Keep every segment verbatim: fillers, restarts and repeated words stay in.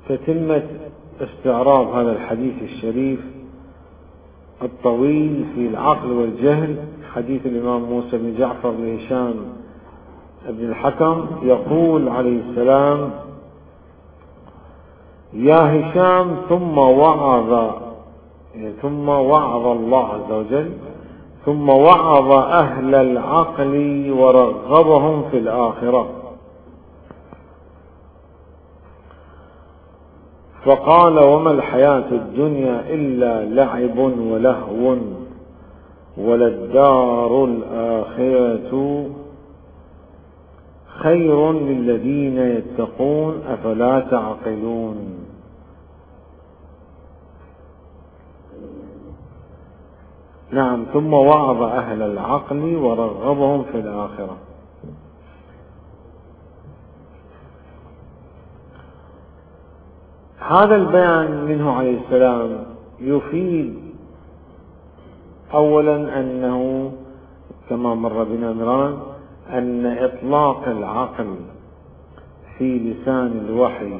تتمة استعراض هذا الحديث الشريف الطويل في العقل والجهل، حديث الإمام موسى بن جعفر بن هشام بن الحكم، يقول عليه السلام: يا هشام، ثم وعظ ثم وعظ الله عز وجل ثم وعظ أهل العقل ورغبهم في الآخرة، فقال: وما الحياة الدنيا إلا لعب ولهو، وللدار الآخرة خير للذين يتقون أفلا تعقلون. نعم، ثم وعظ أهل العقل ورغبهم في الآخرة. هذا البيان منه عليه السلام يفيد أولا أنه كما مر بنا مرارا أن إطلاق العقل في لسان الوحي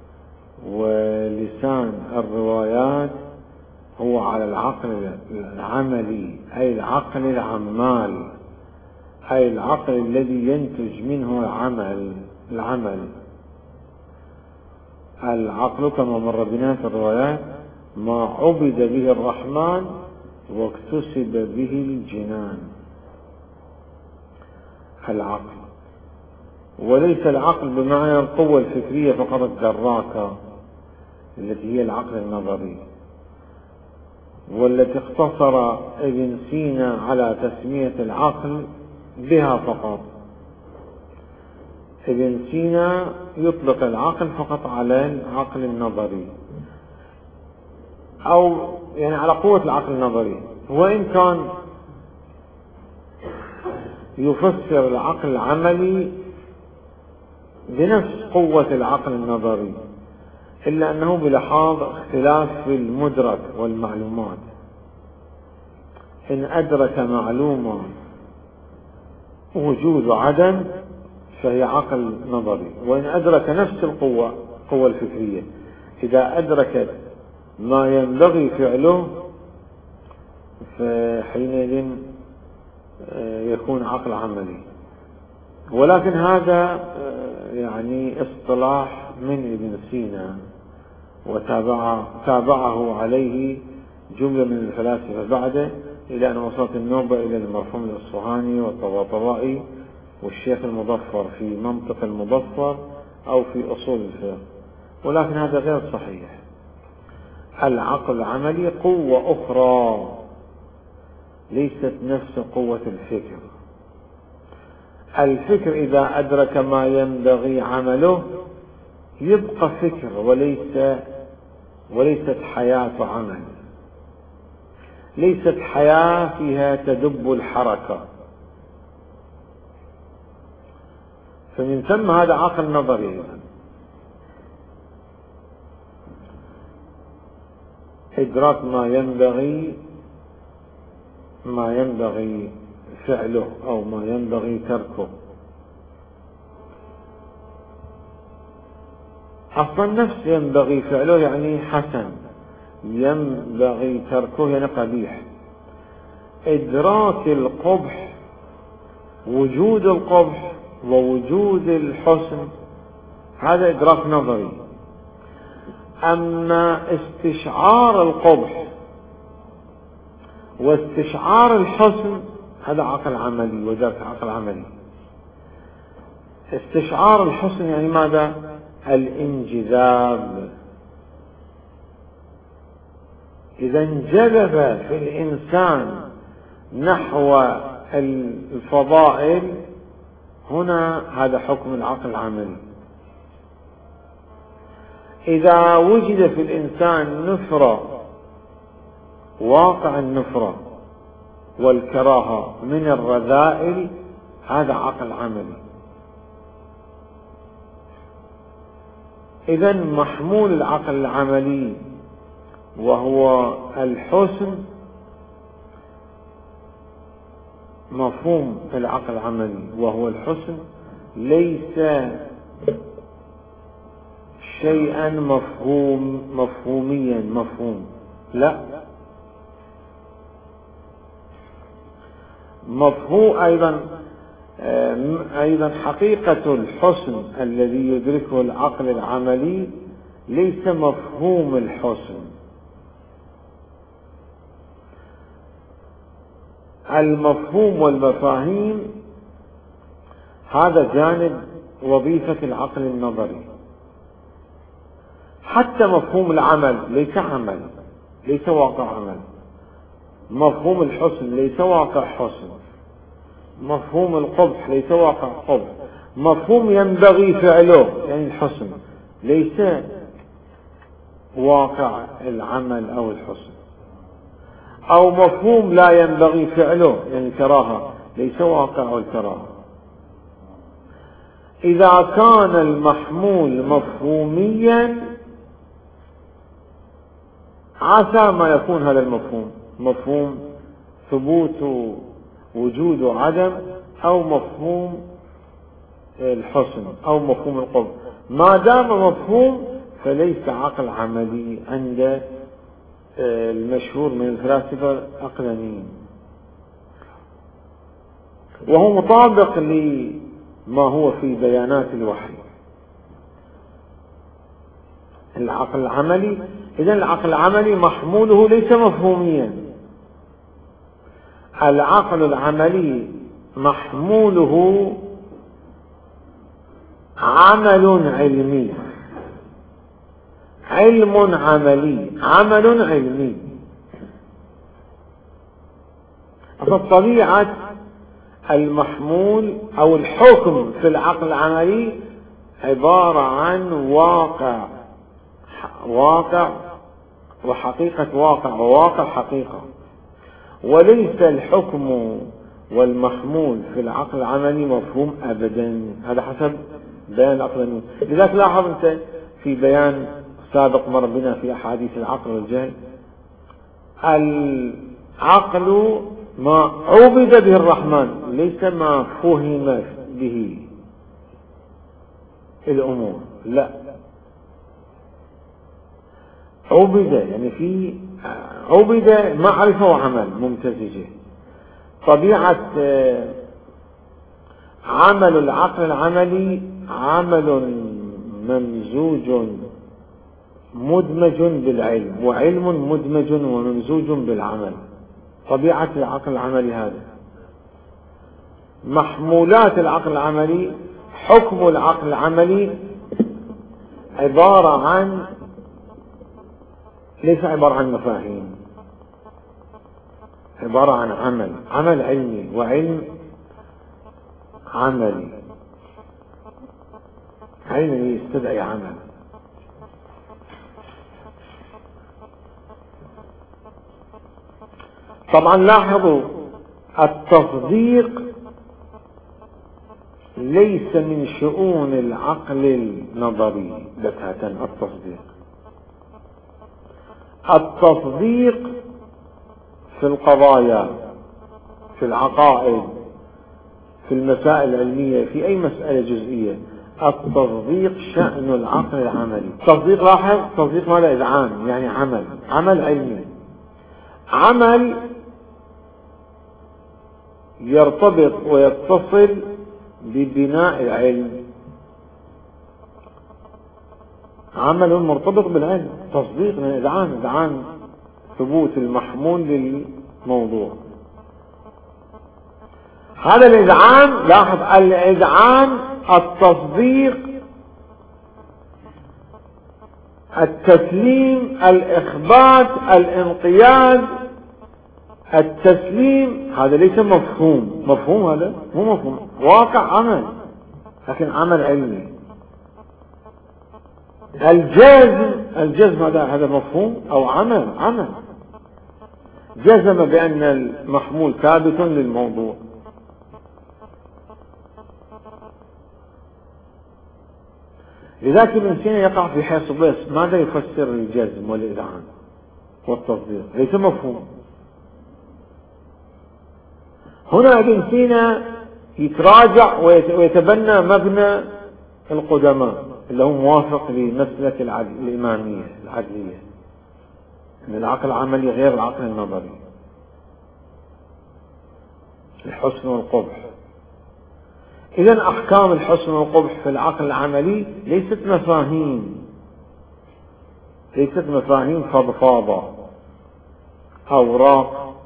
ولسان الروايات هو على العقل العملي، أي العقل العمال، أي العقل الذي ينتج منه العمل العمل العقل كما مر بنا في الروايات ما عبد به الرحمن واكتسب به الجنان. العقل، وليس العقل بمعنى القوة الفكرية فقط الدراكة التي هي العقل النظري، والتي اقتصر ابن سينا على تسمية العقل بها فقط. ابن سينا يطلق العقل فقط على العقل النظري، أو يعني على قوة العقل النظري، وإن كان يفسر العقل العملي بنفس قوة العقل النظري، إلا أنه بلحاظ اختلاف في المدرك والمعلومات. إن أدرك معلومة وجود عدم فهي عقل نظري، وإن أدرك نفس القوة القوة الفكرية إذا أدركت ما ينبغي فعله فحينئذ يكون عقل عملي. ولكن هذا يعني اصطلاح من ابن سينا، وتابعه تابعه عليه جملة من الفلاسفة بعده، إلى أن وصلت النوبة إلى المرحوم الأصفهاني والطباطبائي والشيخ المظفر في منطق المظفر أو في أصول الفقه. ولكن هذا غير صحيح. العقل العملي قوة أخرى ليست نفس قوة الفكر. الفكر إذا أدرك ما ينبغي عمله يبقى فكر وليس وليست حياة عمل، ليست حياة فيها تدب الحركة. فمن ثم هذا عقل نظري. إدراك ما ينبغي ما ينبغي فعله أو ما ينبغي تركه. أصلا نفس ينبغي فعله يعني حسن، ينبغي تركه يعني قبيح. إدراك القبح، وجود القبح ووجود الحسن، هذا إدراك نظري. أما استشعار القبح واستشعار الحسن هذا عقل عملي، وذاك عقل عملي. استشعار الحسن يعني ماذا؟ الانجذاب. إذا انجذب في الإنسان نحو الفضائل هنا هذا حكم العقل العملي. إذا وجد في الإنسان نفرة، واقع النفرة والكراهة من الرذائل، هذا عقل عملي. إذا محمول العقل العملي وهو الحسن، مفهوم العقل العملي وهو الحسن ليس شيئا مفهوم مفهوميا مفهوم، لا، مفهوم أيضا أيضا حقيقة الحسن الذي يدركه العقل العملي ليس مفهوم الحسن. المفهوم والمفاهيم هذا جانب وظيفة العقل النظري. حتى مفهوم العمل ليس عمل، ليس واقع عمل. مفهوم الحسن ليس واقع حسن. مفهوم القبح ليس واقع قبح. مفهوم ينبغي فعله يعني الحسن ليس واقع العمل أو الحسن. أو مفهوم لا ينبغي فعله يعني الكراهة ليس واقع الكراهة. إذا كان المحمول مفهوميا عسى ما يكون هذا المفهوم مفهوم ثبوت وجود وعدم، أو مفهوم الحسن أو مفهوم القبح. ما دام مفهوم فليس عقل عملي عند المشهور من الفلاسفة العقلانيين، وهو مطابق لما هو في بيانات الوحي. العقل العملي إذن العقل العملي محموله ليس مفهوميا. العقل العملي محموله عمل علمي، علم عملي، عمل علمي. فطبيعة المحمول أو الحكم في العقل العملي عبارة عن واقع واقع وحقيقة واقع وواقع حقيقة، وليس الحكم والمحمول في العقل العملي مفهوم أبدا. هذا حسب بيان العقلانيين. لذلك لاحظ أنت في بيان سابق مر بنا في أحاديث العقل والجهل، العقل ما عبد به الرحمن ليس ما فهم به الأمور، لا، عبد يعني في عبد معرفة وعمل ممتزجة. طبيعة عمل العقل العملي عمل ممزوج مدمج بالعلم، وعلم مدمج وممزوج بالعمل. طبيعة العقل العملي هذا. محمولات العقل العملي، حكم العقل العملي عبارة عن ليس عبارة عن مفاهيم، عبارة عن عمل، عمل علمي وعلم عملي. علم يستدعي عمل. طبعا لاحظوا التصديق ليس من شؤون العقل النظري بتاتا. التصديق التصديق في القضايا، في العقائد، في المسائل العلمية، في أي مسألة جزئية، التصديق شأن العقل العملي. التصديق لاحظ تصديق ماذا؟ إذعان يعني عمل، عمل علمي، عمل يرتبط ويتصل ببناء العلم، عمل مرتبط بالعلم. تصديق من إذعان، إذعان ثبوت المحمول للموضوع. هذا الإذعان، لاحظ الإذعان التصديق التسليم الإخبات الانقياد التسليم، هذا ليس مفهوم. مفهوم هذا مو مفهوم، واقع عمل لكن عمل علمي. الجزم، الجزم هذا هذا مفهوم أو عمل، عمل جزم بأن المحمول ثابت للموضوع. لذلك ابن سينا يقع في حيث بس ماذا يفسر الجزم والإذعان والتصديق؟ ليس مفهوم. هنا ابن سينا يتراجع ويتبنى مبنى القدماء، اللي هو موافق لمسلك الإمامية العدلية، أن العقل العملي غير العقل النظري. الحسن والقبح. إذن أحكام الحسن والقبح في العقل العملي ليست مفاهيم ليست مفاهيم فضفاضة أوراق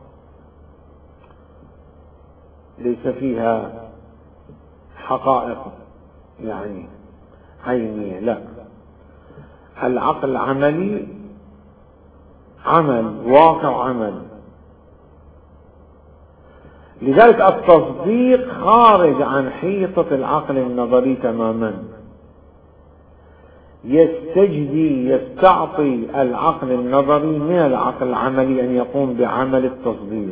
ليس فيها حقائق يعني عينية، لا، العقل العملي عمل، واقع عمل. لذلك التصديق خارج عن حيطة العقل النظري تماما، يستجدي يستعطي العقل النظري من العقل العملي أن يقوم بعمل التصديق.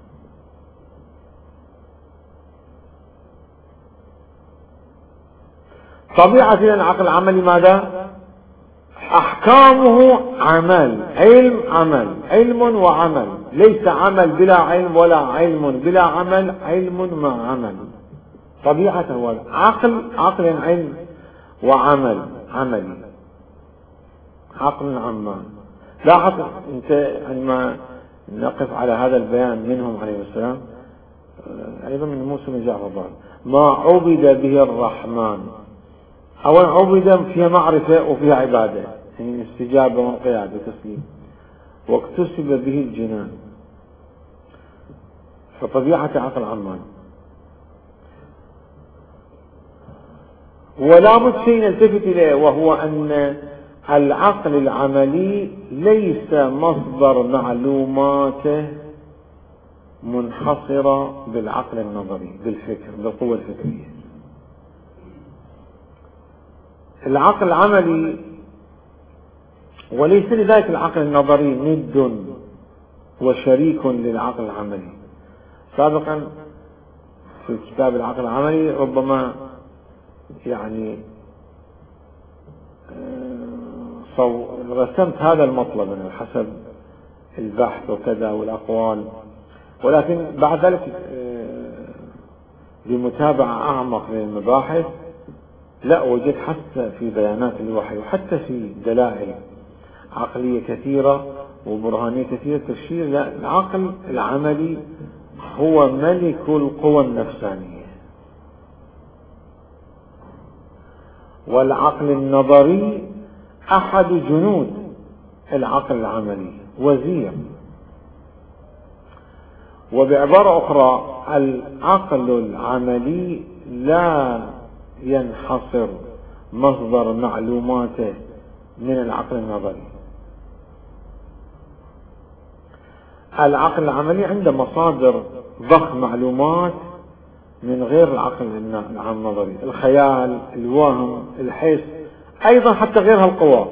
طبيعة العقل العملي ماذا؟ أحكامه عمل، علم عمل، علم وعمل، ليس عمل بلا علم ولا علم بلا عمل، علم مع عمل. طبيعته هو عقل، عقل علم وعمل عملي، عقل عمان. لاحظ انت عندما نقف على هذا البيان منهم عليه السلام، ايضا من موسى بن جعفر، ما عبد به الرحمن، اولا عبد فيها معرفة وفيها عبادة، يعني استجابة وانقياد وتسليم، واكتسب به الجنان، فطبيعة عقل عمان. ولا بد شيء نلتفت إليه، وهو أن العقل العملي ليس مصدر معلوماته منحصرة بالعقل النظري، بالفكر، بالقوة الفكرية. العقل العملي، وليس لذلك العقل النظري ند وشريك للعقل العملي. سابقا في كتاب العقل العملي ربما يعني رسمت هذا المطلب يعني حسب البحث وكذا والأقوال، ولكن بعد ذلك بمتابعة أعمق للمباحث لا، وجدت حتى في بيانات الوحي وحتى في دلائل عقلية كثيرة وبرهانية كثيرة تشير إلى العقل العملي هو ملك القوى النفسانية، والعقل النظري أحد جنود العقل العملي، وزير. وبعبارة أخرى العقل العملي لا ينحصر مصدر معلوماته من العقل النظري. العقل العملي عنده مصادر ضخ معلومات من غير العقل النظري، الخيال، الوهم، الحس، أيضا حتى غير هالقوى،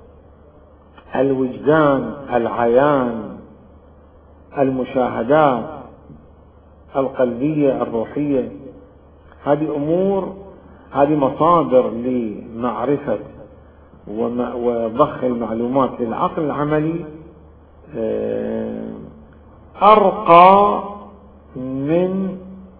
الوجدان، العيان، المشاهدات القلبية الروحية. هذه أمور، هذه مصادر لمعرفة وضخ المعلومات للعقل العملي أرقى من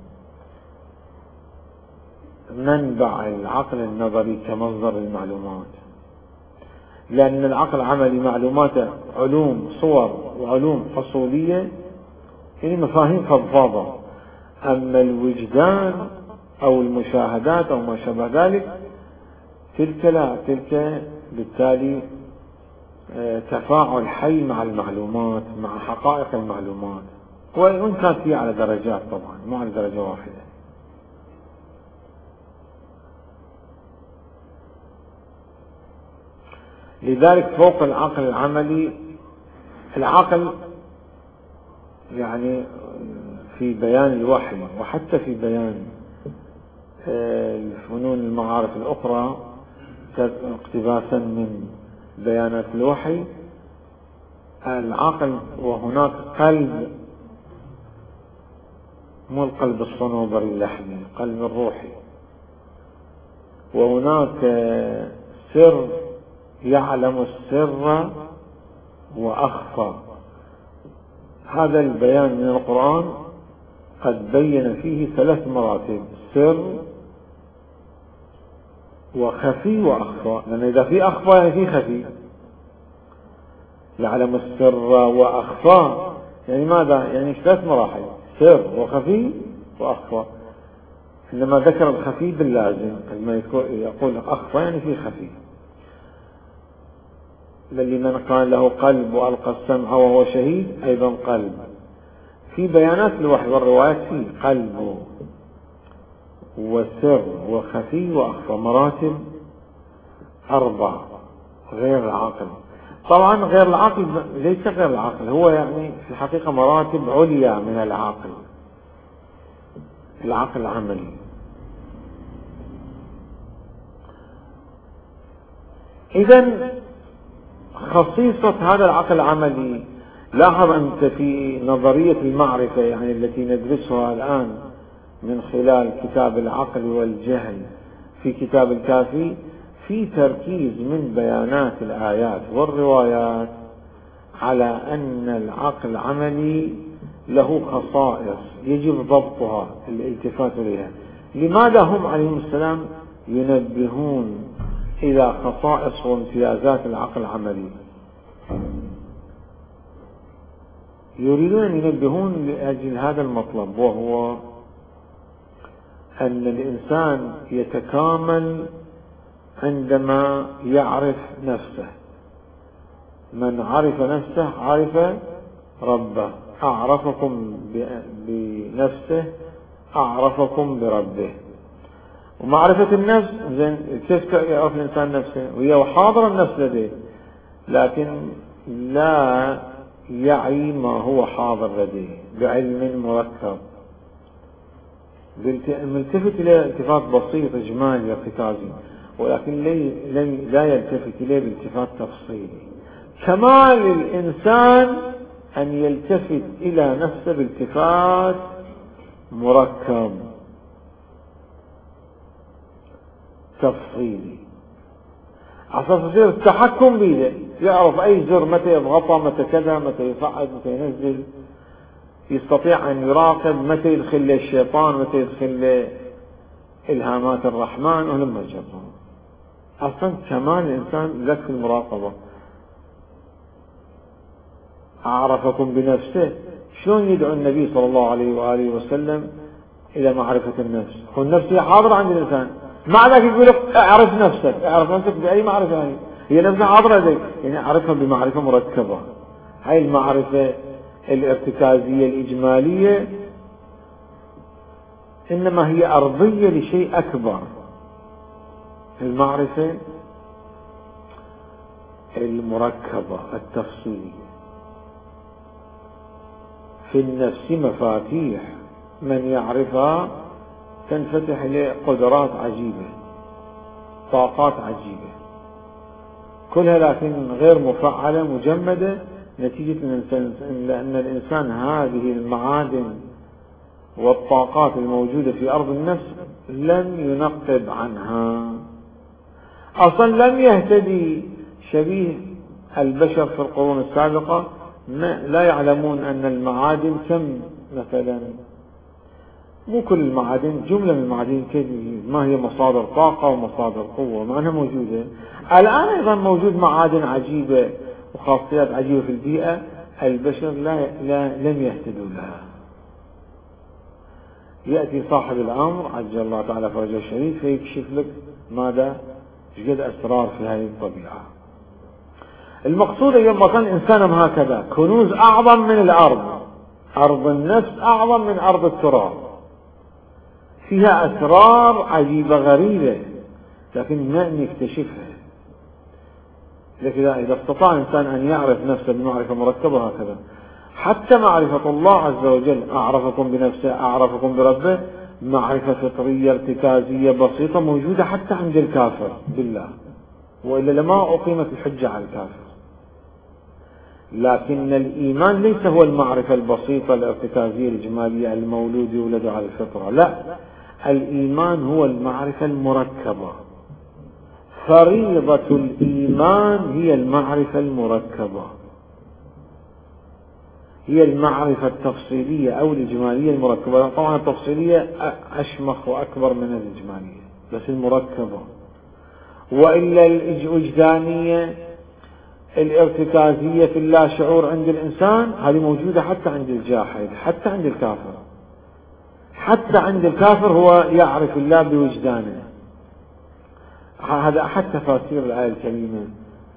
منبع العقل النظري كمصدر المعلومات، لأن العقل العملي معلوماته علوم صور وعلوم حصولية، يعني مفاهيم فضفاضة. أما الوجدان أو المشاهدات أو ما شابه ذلك تلك لا، تلك بالتالي تفاعل حي مع المعلومات، مع حقائق المعلومات، وإن كانت فيها على درجات طبعا، مو على درجة واحدة. لذلك فوق العقل العملي، العقل يعني في بيان الوحي وحتى في بيان الفنون المعارف الأخرى اقتباسا من بيانات الوحي، العقل وهناك قلب، مو القلب الصنوبري اللحمي، قلب الروحي، وهناك سر يعلم السر وأخفى. هذا البيان من القرآن قد بين فيه ثلاث مراتب: سر وخفي وأخفى، لأن إذا في أخفى يعني في خفي. يعلم السر وأخفى يعني ماذا؟ يعني ثلاث مراحل: سر وخفي وأخفى. عندما ذكر الخفي باللازم لما يقول أخفى يعني في خفي. لمن قال له قلب وألقى السمع وهو شهيد أيضا قلب. في بيانات الوحي والروايات في قلب وسر وخفي وأخفى، مراتب أربع غير العاقل. طبعا غير العاقل ليس غير العاقل، هو يعني في الحقيقة مراتب عليا من العاقل، العقل العملي. إذن خصيصة هذا العقل العملي، لاحظ أنت في نظرية المعرفة يعني التي ندرسها الآن من خلال كتاب العقل والجهل في كتاب الكافي، في تركيز من بيانات الآيات والروايات على أن العقل العملي له خصائص يجب ضبطها، الالتفات إليها. لماذا هم عليهم السلام ينبهون إلى خصائص وامتيازات العقل العملي؟ يريدون أن ينبهون لأجل هذا المطلب، وهو أن الإنسان يتكامل عندما يعرف نفسه. من عرف نفسه عرف ربه. أعرفكم بنفسه أعرفكم بربه. ومعرفة النفس، زين كيف يعرف الإنسان نفسه؟ وهي حاضر النفس لديه، لكن لا يعي ما هو حاضر لديه بعلم مركب، ملتفت إليه التفات بسيط إجمالي ارتكازي، ولكن لا يلتفت إليه بالتفات تفصيلي. كمال الإنسان أن يلتفت إلى نفسه بالتفات مركب تفصيلي، عشان يصير التحكم بيده، يعرف أي زر متى يضغطه، متى كذا، متى يصعد، متى ينزل، يستطيع أن يراقب متى يدخل له الشيطان، متى يدخل له إلهامات الرحمن، ولما يجربه. أصلا كمال الإنسان لك في المراقبة. أعرفكم بنفسه. شلون يدعو النبي صلى الله عليه وآله وسلم إلى معرفة النفس؟ هو النفس هي حاضرة عند الإنسان، مع ذلك يقول لك اعرف نفسك. اعرف نفسك بأي معرفة؟ هي هي نفسها حاضرة لديك، يعني اعرفها بمعرفة مركبة. هاي المعرفة الارتكازية الإجمالية إنما هي أرضية لشيء أكبر، المعرفة المركبة التفصيلية. في النفس مفاتيح، من يعرفها تنفتح له قدرات عجيبة، طاقات عجيبة، كلها لكن غير مفعلة، مجمدة، نتيجة لأن الإنسان هذه المعادن والطاقات الموجودة في أرض النفس لم ينقب عنها. أصلا لم يهتدي شبيه البشر في القرون السابقة، لا يعلمون أن المعادن كم مثلا، مو كل المعادن، جملة من المعادن ما هي مصادر طاقة ومصادر قوة، مع أنها موجودة. الآن أيضا موجود معادن عجيبة وخاصيات عجيبة في البيئة، البشر لا, لا لم يهتدوا لها. يأتي صاحب الأمر عجل الله تعالى فرجه الشريف فيكشف لك ماذا يوجد أسرار في هذه الطبيعة. المقصود يبقى كان الإنسان هكذا، كنوز أعظم من الأرض، أرض النفس أعظم من أرض التراب، فيها أسرار عجيبة غريبة لكن ما نكتشفها. لكن إذا استطاع الإنسان أن يعرف نفسه بمعرفة مركبة هكذا، حتى معرفة الله عز وجل، أعرفكم بنفسه أعرفكم بربه، معرفة فطرية ارتكازية بسيطة موجودة حتى عند الكافر بالله، وإلا لما أقيمت الحجة على الكافر. لكن الإيمان ليس هو المعرفة البسيطة الارتكازية الإجمالية المولود يولد على الفطرة، لا، الإيمان هو المعرفة المركبة. فريضة الإيمان هي المعرفة المركبة، هي المعرفة التفصيلية أو الإجمالية المركبة. طبعا التفصيلية أشمخ وأكبر من الإجمالية، بس المركبة وإلا الوجدانية الارتكازية في اللاشعور عند الإنسان هذه موجودة حتى عند الجاحد، حتى عند الكافر. حتى عند الكافر هو يعرف الله بوجدانه. هذا أحد تفاسير الآية الكريمة،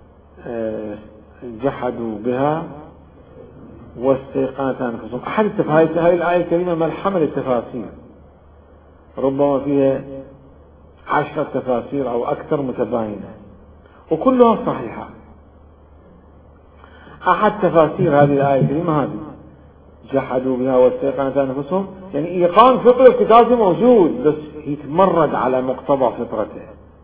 جحدوا بها واستيقنت أنفسهم. أحد التفاسير هذه الآية الكريمة ملحمة للتفاسير، ربما فيها عشرة تفاسير أو أكثر متباينة وكلها صحيحة. أحد تفاسير هذه الآية الكريمة هذه جحدوا بها واستيقنت أنفسهم، يعني إيقان فطر ارتكازي موجود بس يتمرد على مقتضى فطرته.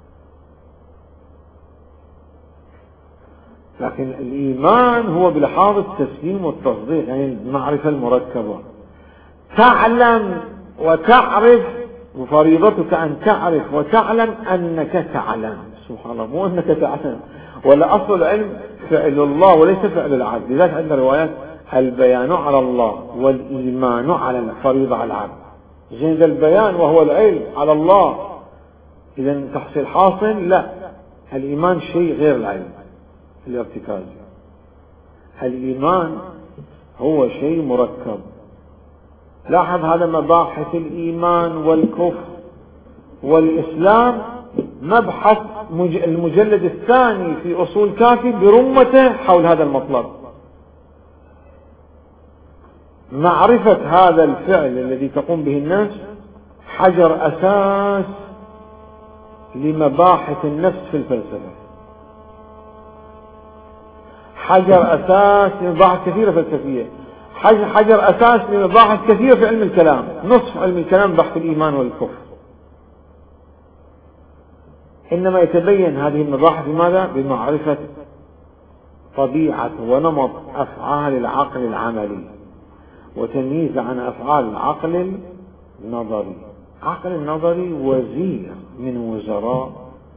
لكن الإيمان هو بلحاظ التسليم والتصديق، يعني المعرفة المركبة. تعلم وتعرف، وفريضتك أن تعرف وتعلم أنك تعلم. سبحان الله، مو أنك تعلم، ولا أصل العلم فعل الله وليس فعل العبد. لذلك عندنا روايات البيان على الله والإيمان على الفريضة على العبد. زين البيان وهو العلم على الله، إذا تحصيل حاصل. لا، الإيمان شيء غير العلم الارتكازي. الإيمان هو شيء مركب. لاحظ هذا مباحث الإيمان والكفر والإسلام مبحث المجلد الثاني في أصول كافي برمته حول هذا المطلب. معرفة هذا الفعل الذي تقوم به النفس حجر أساس لمباحث النفس في الفلسفة، حجر أساس لمباحث كثيرة فلسفية، حجر أساس لمباحث كثيرة في علم الكلام. نصف علم الكلام بحث الإيمان والكفر. إنما يتبين هذه المباحث بماذا؟ بمعرفة طبيعة ونمط أفعال العقل العملي وتمييز عن أفعال العقل النظري. عقل النظري وزير من وزراء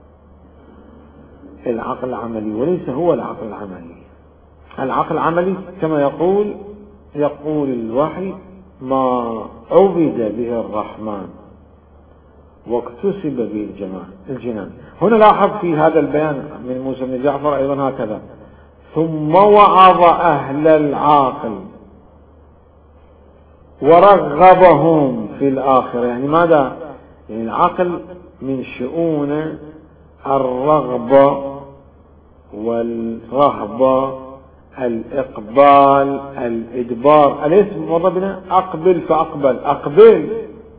العقل العملي وليس هو العقل العملي. العقل العملي كما يقول يقول الوحي ما عبد به الرحمن واكتسب به الجنان. هنا لاحظ في هذا البيان من موسى بن جعفر أيضا هكذا: ثم وعظ أهل العاقل ورغبهم في الآخرة. يعني ماذا؟ يعني العقل من شؤون الرغبة والرهبة، الإقبال، الإدبار. أليس مرضنا أقبل فأقبل، أقبل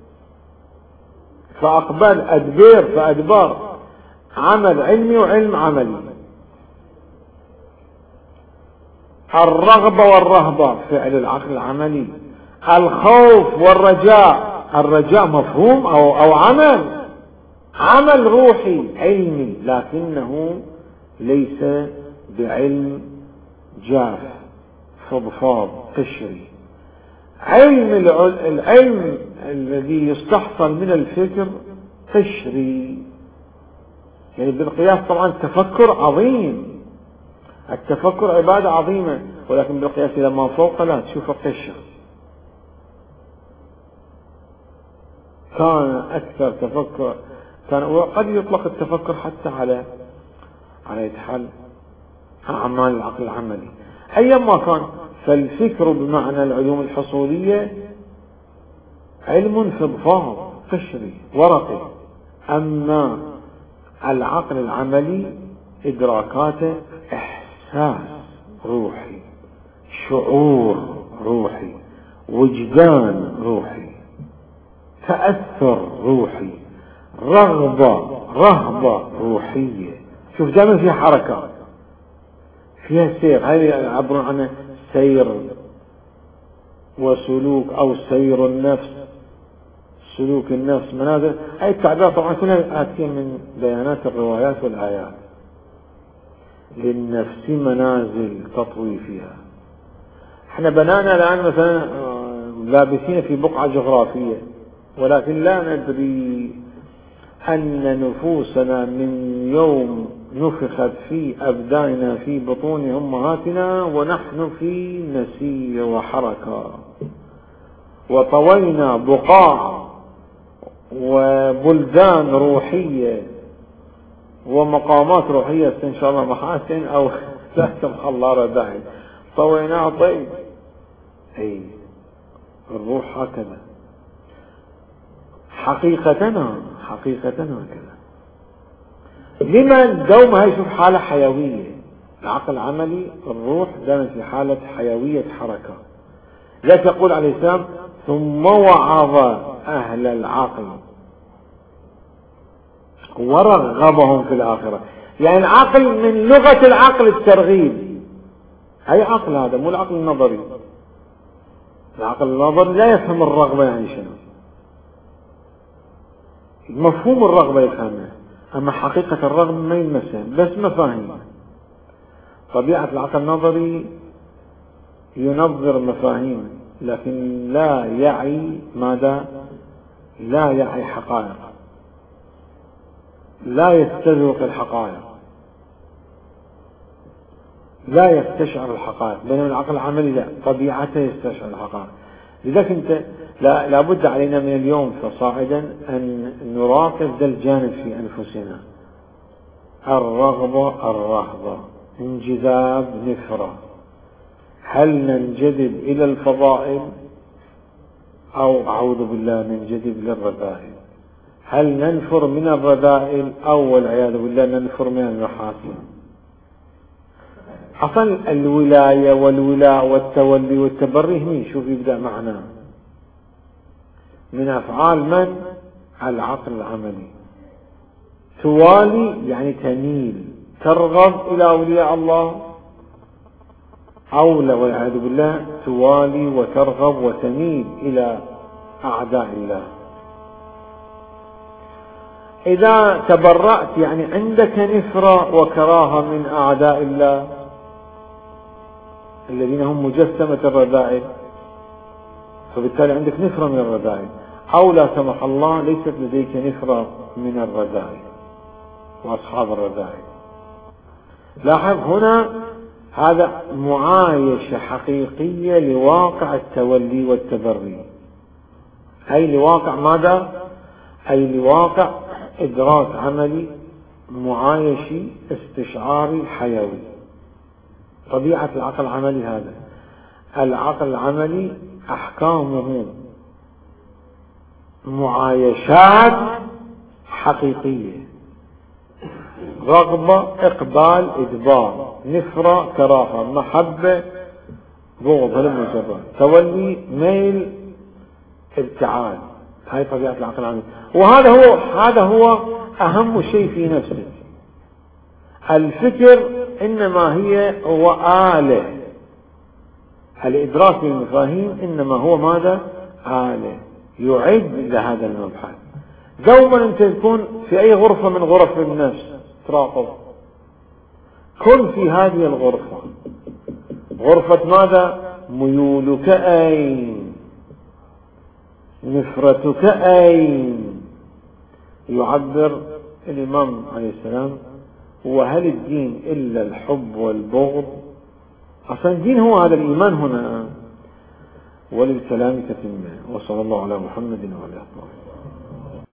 فأقبل، أدبر فأدبر. عمل علمي وعلم عملي. الرغبة والرهبة فعل العقل العملي. الخوف والرجاء، الرجاء مفهوم أو, أو عمل عمل روحي علمي، لكنه ليس بعلم جاف فضفاض قشري. علم العلم الذي يستحصل من الفكر قشري، يعني بالقياس طبعا التفكر عظيم، التفكر عبادة عظيمة، ولكن بالقياس إلى ما فوق لا تشوف قشر. كان أكثر تفكر كان، وقد يطلق التفكر حتى على على يتحل أعمال العقل العملي أيما كان. فالفكر بمعنى العلوم الحصولية علم فضفاض قشري ورقي، أما العقل العملي إدراكاته إحساس روحي، شعور روحي، وجدان روحي، تأثر روحي، رغبة رهبة روحية. شوف دائما فيها حركة، فيها سير. هذه يعبرون عنها سير وسلوك أو سير النفس، سلوك النفس، منازل. هذه التعبيرات طبعا كلها آتية من بيانات الروايات والآيات. للنفس منازل تطوي فيها. احنا بنانا الآن مثلا لابسين في بقعة جغرافية، ولكن لا ندري أن نفوسنا من يوم نفخت في أبداننا في بطون أمهاتنا ونحن في نسير وحركة، وطوينا بقاع وبلدان روحية ومقامات روحية إن شاء الله محاسن أو لا سمح الله رداعي طويناه طيب. أي الروح هكذا حقيقتنا حقيقتنا هكذا. لمن دوما يشوف حالة حيوية، العقل العملي الروح دائما في حالة حيوية حركة. لا تقول عليه السلام ثم وعظ أهل العقل ورغبهم في الآخرة. يعني العقل من لغة العقل الترغيب. أي عقل هذا؟ مو العقل النظري. العقل النظري لا يفهم الرغبة يعني شنو، مفهوم الرغبة يفهمه، أما حقيقة الرغبة ما يلمسها، بس مفاهيم. طبيعة العقل النظري ينظر مفاهيم لكن لا يعي ماذا؟ لا يعي حقائق، لا يستذوق الحقائق، لا يستشعر الحقائق. بينما العقل العملي لا، طبيعته يستشعر الحقائق. لذلك انت لا لابد علينا من اليوم فصاعدا ان نراقب ذا الجانب في انفسنا، الرغبة الرهبة، انجذاب نفرة. هل ننجذب الى الفضائل او اعوذ بالله ننجذب للرذائل؟ هل ننفر من الرذائل او والعياذ بالله ننفر من المحاسن؟ أصلا الولاية والولاء والتولي والتبري هني شوف يبدأ معنا من أفعال من؟ العقل العملي. توالي يعني تميل، ترغب إلى أولياء الله، أو لا والعياذ بالله توالي وترغب وتميل إلى أعداء الله. إذا تبرأت يعني عندك نفرة وكراهة من أعداء الله الذين هم مجسمة الرذائل، فبالتالي عندك نفرة من الرذائل، أو لا سمح الله ليست لديك نفرة من الرذائل وأصحاب الرذائل. لاحظ هنا هذا معايشة حقيقية لواقع التولي والتبري، أي لواقع ماذا؟ أي لواقع إدراك عملي معايشي استشعاري حيوي. طبيعة العقل العملي هذا. العقل العملي أحكامه معايشات حقيقية، رغبة إقبال إدبار، نفرة كراهة، محبة بغض، هلم تولي ميل ابتعاد. هاي طبيعة العقل العملي. وهذا هو هذا هو أهم شيء في نفسه. الفكر إنما هي هو آلة، الإدراك بالمفاهيم إنما هو ماذا؟ آلة يعد لهذا المبحث. دوما أنت تكون في أي غرفة من غرف النفس تراقب، كن في هذه الغرفة. غرفة ماذا؟ ميولك أين؟ نفرتك أين؟ يعبر الإمام عليه السلام: وهل الدين إلا الحب والبغض؟ أصلا الدين هو هذا الإيمان هنا. وللكلام تتمه. وصلى الله على محمد وعلى آله.